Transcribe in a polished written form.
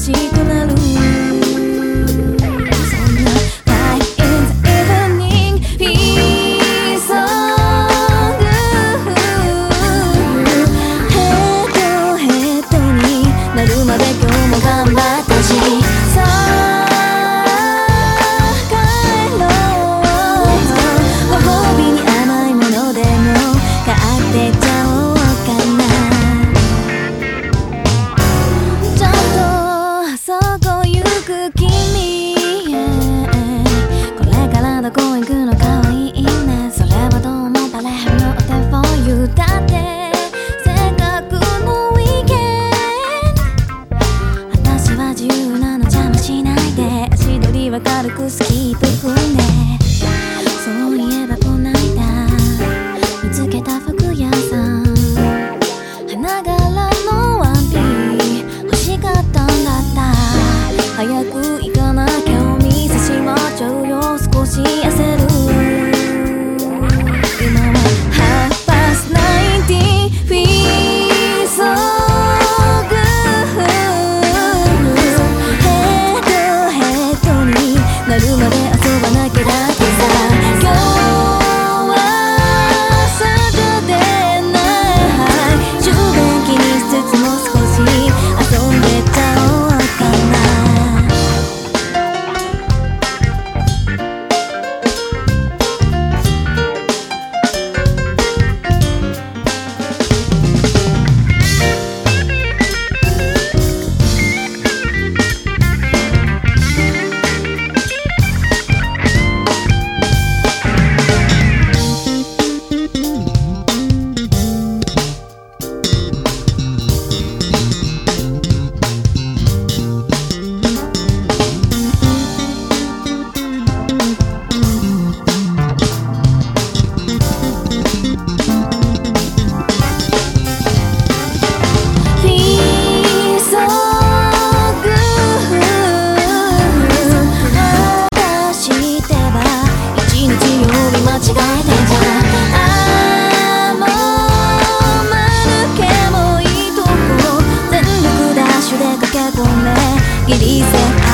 しくなる。そんな Light in the evening peace song ヘッドになるまで今日も頑張ったし、さあ帰ろう。ご褒美に甘いものでも買ってちゃおうかな。ちょっとそこ行く君、これからどこ行くのかわいいね。それはどうもバレへんのって for you だって。せっかくのウィーケンド、私は自由なの邪魔しないで。足取りは軽くスキーと踏んで。そういえばこないだ見つけた服屋さん、花柄のワンピ欲しかったんだった。早く行かなきゃお店閉まっちゃうよ。少し焦る。今は Half past 90 feel so good。 ヘッドになるまで遊ばなきゃだってさ。今日はSaturday night、充電気にしつつも少し遊んでちゃおうかな。ギリセ